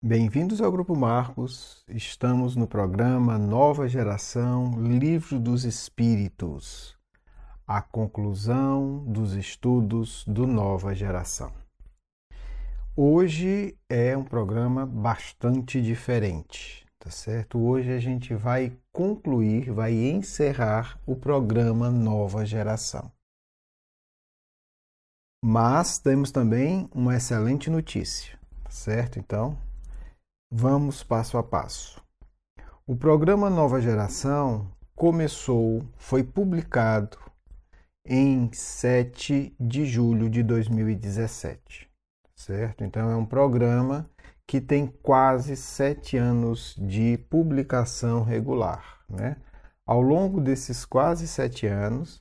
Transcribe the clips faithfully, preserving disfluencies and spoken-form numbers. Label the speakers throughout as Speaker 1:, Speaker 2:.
Speaker 1: Bem-vindos ao Grupo Marcos. Estamos no programa Nova Geração Livro dos Espíritos, a conclusão dos estudos do Nova Geração. Hoje é um programa bastante diferente, tá certo? Hoje a gente vai concluir, vai encerrar o programa Nova Geração. Mas temos também uma excelente notícia, tá certo? Então, vamos passo a passo. O programa Nova Geração começou, foi publicado em sete de julho de dois mil e dezessete, certo? Então é um programa que tem quase sete anos de publicação regular, né? Ao longo desses quase sete anos,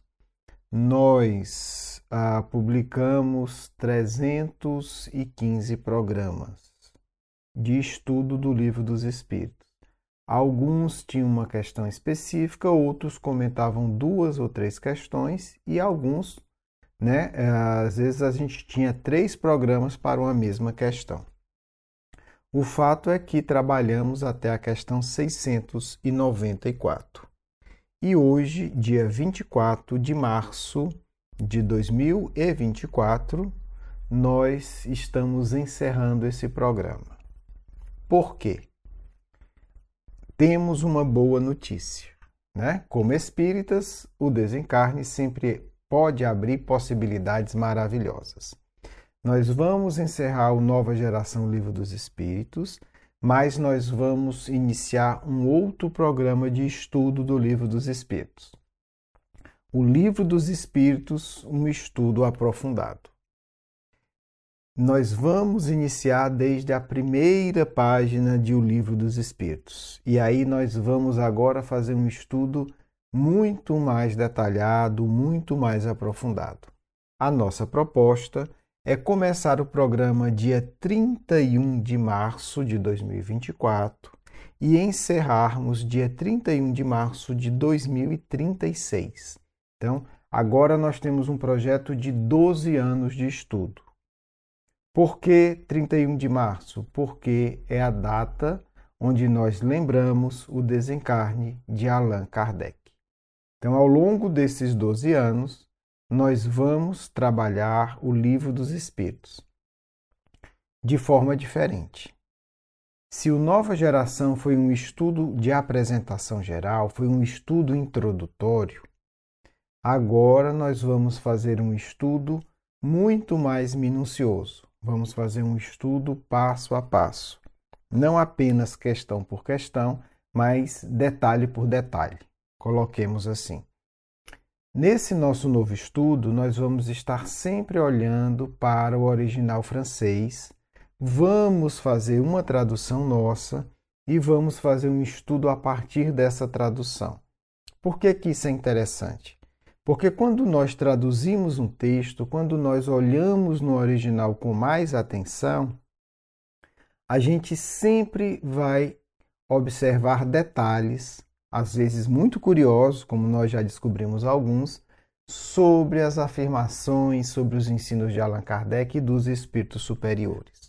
Speaker 1: nós ah, publicamos trezentos e quinze programas de estudo do Livro dos Espíritos. Alguns tinham uma questão específica, outros comentavam duas ou três questões e alguns, né, às vezes a gente tinha três programas para uma mesma questão. O fato é que trabalhamos até a questão seiscentos e noventa e quatro. E hoje, dia vinte e quatro de março de dois mil e vinte e quatro, nós estamos encerrando esse programa. Por quê? Temos uma boa notícia, né? Como espíritas, o desencarne sempre pode abrir possibilidades maravilhosas. Nós vamos encerrar o Nova Geração Livro dos Espíritos, mas nós vamos iniciar um outro programa de estudo do Livro dos Espíritos. O Livro dos Espíritos, um estudo aprofundado. Nós vamos iniciar desde a primeira página de O Livro dos Espíritos. E aí nós vamos agora fazer um estudo muito mais detalhado, muito mais aprofundado. A nossa proposta é começar o programa dia trinta e um de março de dois mil e vinte e quatro e encerrarmos dia trinta e um de março de dois mil e trinta e seis. Então, agora nós temos um projeto de doze anos de estudo. Por que trinta e um de março? Porque é a data onde nós lembramos o desencarne de Allan Kardec. Então, ao longo desses doze anos, nós vamos trabalhar o Livro dos Espíritos de forma diferente. Se o Nova Geração foi um estudo de apresentação geral, foi um estudo introdutório, agora nós vamos fazer um estudo muito mais minucioso. Vamos fazer um estudo passo a passo. Não apenas questão por questão, mas detalhe por detalhe. Coloquemos assim. Nesse nosso novo estudo, nós vamos estar sempre olhando para o original francês, vamos fazer uma tradução nossa e vamos fazer um estudo a partir dessa tradução. Por que que isso é interessante? Porque quando nós traduzimos um texto, quando nós olhamos no original com mais atenção, a gente sempre vai observar detalhes, às vezes muito curiosos, como nós já descobrimos alguns, sobre as afirmações, sobre os ensinos de Allan Kardec e dos espíritos superiores.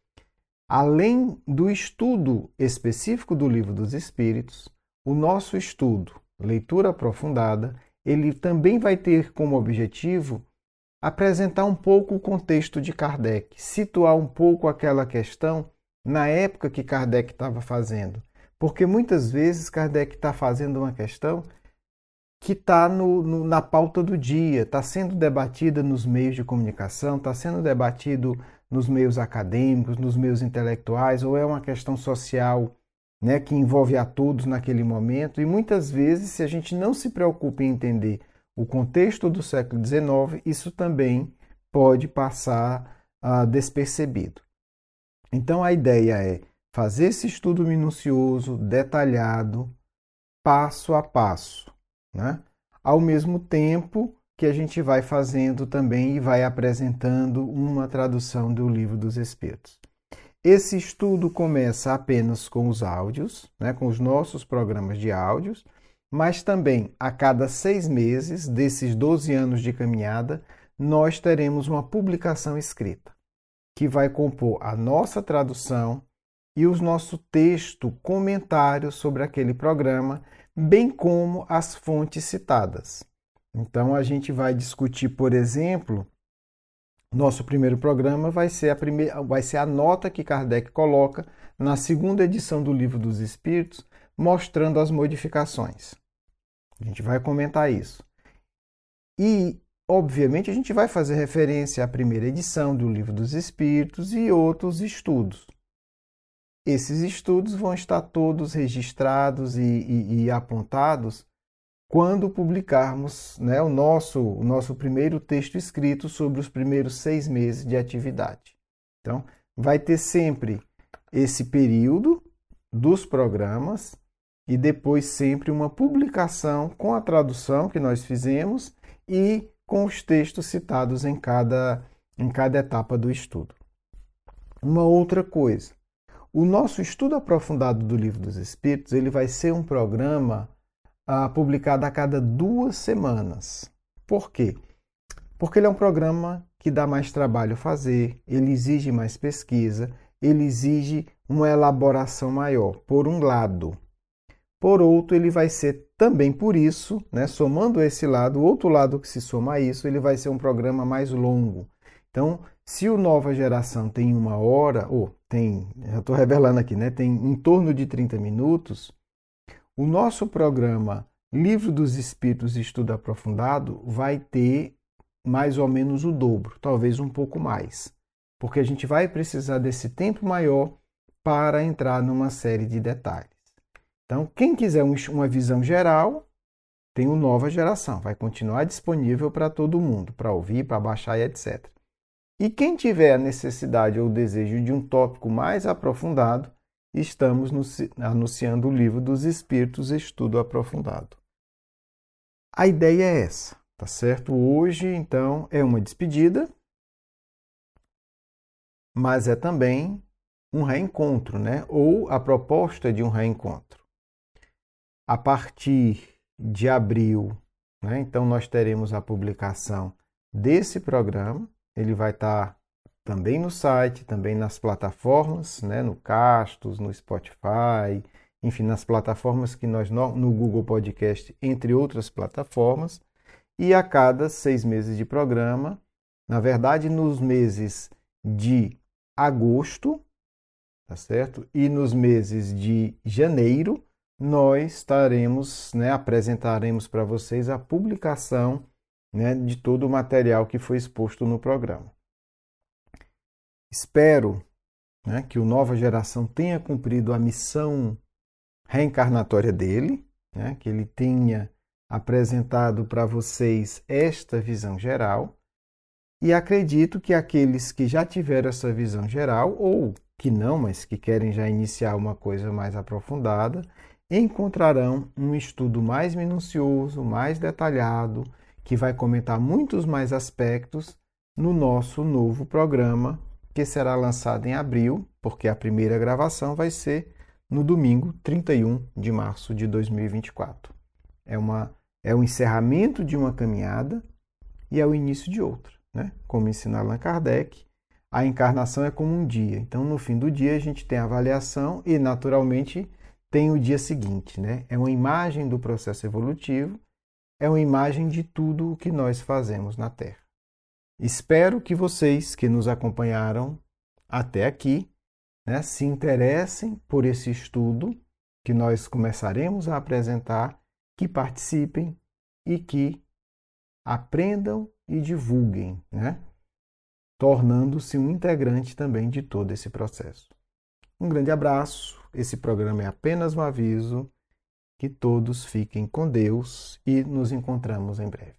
Speaker 1: Além do estudo específico do Livro dos Espíritos, o nosso estudo, leitura aprofundada, ele também vai ter como objetivo apresentar um pouco o contexto de Kardec, situar um pouco aquela questão na época que Kardec estava fazendo. Porque muitas vezes Kardec está fazendo uma questão que está no, no, na pauta do dia, está sendo debatida nos meios de comunicação, está sendo debatido nos meios acadêmicos, nos meios intelectuais, ou é uma questão social, né, que envolve a todos naquele momento, e muitas vezes, se a gente não se preocupa em entender o contexto do século dezenove, isso também pode passar uh, despercebido. Então, a ideia é fazer esse estudo minucioso, detalhado, passo a passo, né? Ao mesmo tempo que a gente vai fazendo também e vai apresentando uma tradução do Livro dos Espíritos. Esse estudo começa apenas com os áudios, né, com os nossos programas de áudios, mas também a cada seis meses, desses doze anos de caminhada, nós teremos uma publicação escrita, que vai compor a nossa tradução e o nosso texto, comentário sobre aquele programa, bem como as fontes citadas. Então, a gente vai discutir, por exemplo, nosso primeiro programa vai ser a, primeira, vai ser a nota que Kardec coloca na segunda edição do Livro dos Espíritos, mostrando as modificações. A gente vai comentar isso. E, obviamente, a gente vai fazer referência à primeira edição do Livro dos Espíritos e outros estudos. Esses estudos vão estar todos registrados e, e, e apontados quando publicarmos, né, o, nosso, o nosso primeiro texto escrito sobre os primeiros seis meses de atividade. Então, vai ter sempre esse período dos programas e depois sempre uma publicação com a tradução que nós fizemos e com os textos citados em cada, em cada etapa do estudo. Uma outra coisa, o nosso estudo aprofundado do Livro dos Espíritos ele vai ser um programa ah, publicado a cada duas semanas. Por quê? Porque ele é um programa que dá mais trabalho fazer, ele exige mais pesquisa, ele exige uma elaboração maior, por um lado. Por outro, ele vai ser também por isso, né, somando esse lado, o outro lado que se soma a isso, ele vai ser um programa mais longo. Então, se o Nova Geração tem uma hora, ou tem, já estou revelando aqui, né, tem em torno de trinta minutos, o nosso programa Livro dos Espíritos Estudo Aprofundado vai ter mais ou menos o dobro, talvez um pouco mais, porque a gente vai precisar desse tempo maior para entrar numa série de detalhes. Então, quem quiser uma visão geral, tem o Nova Geração, vai continuar disponível para todo mundo, para ouvir, para baixar e etcétera. E quem tiver a necessidade ou o desejo de um tópico mais aprofundado, estamos no, anunciando o Livro dos Espíritos Estudo Aprofundado. A ideia é essa, tá certo? Hoje, então, é uma despedida, mas é também um reencontro, né? Ou a proposta de um reencontro. A partir de abril, né? Então, nós teremos a publicação desse programa. Ele vai estar também no site, também nas plataformas, né? No Castos, no Spotify, enfim, nas plataformas que nós, no Google Podcast, entre outras plataformas. E a cada seis meses de programa, na verdade, nos meses de agosto, tá certo? E nos meses de janeiro, nós estaremos, né, apresentaremos para vocês a publicação, né, de todo o material que foi exposto no programa. Espero, né, que o Nova Geração tenha cumprido a missão reencarnatória dele, né, que ele tenha apresentado para vocês esta visão geral, e acredito que aqueles que já tiveram essa visão geral, ou que não, mas que querem já iniciar uma coisa mais aprofundada, encontrarão um estudo mais minucioso, mais detalhado, que vai comentar muitos mais aspectos no nosso novo programa, que será lançado em abril, porque a primeira gravação vai ser no domingo, trinta e um de março de dois mil e vinte e quatro. É, uma, é o encerramento de uma caminhada e é o início de outra, né? Como ensina Allan Kardec, a encarnação é como um dia. Então, no fim do dia, a gente tem a avaliação e, naturalmente, tem o dia seguinte, né? É uma imagem do processo evolutivo, é uma imagem de tudo o que nós fazemos na Terra. Espero que vocês que nos acompanharam até aqui, né, se interessem por esse estudo que nós começaremos a apresentar, que participem e que aprendam e divulguem, né, tornando-se um integrante também de todo esse processo. Um grande abraço. Esse programa é apenas um aviso. Que todos fiquem com Deus e nos encontramos em breve.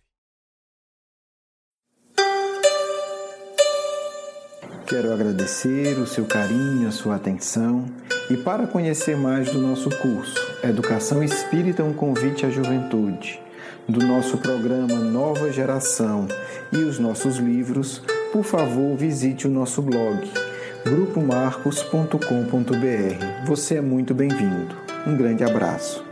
Speaker 1: Quero agradecer o seu carinho, a sua atenção e para conhecer mais do nosso curso Educação Espírita, um convite à juventude, do nosso programa Nova Geração e os nossos livros, por favor visite o nosso blog grupo marcos ponto com ponto b r. Você é muito bem-vindo. Um grande abraço.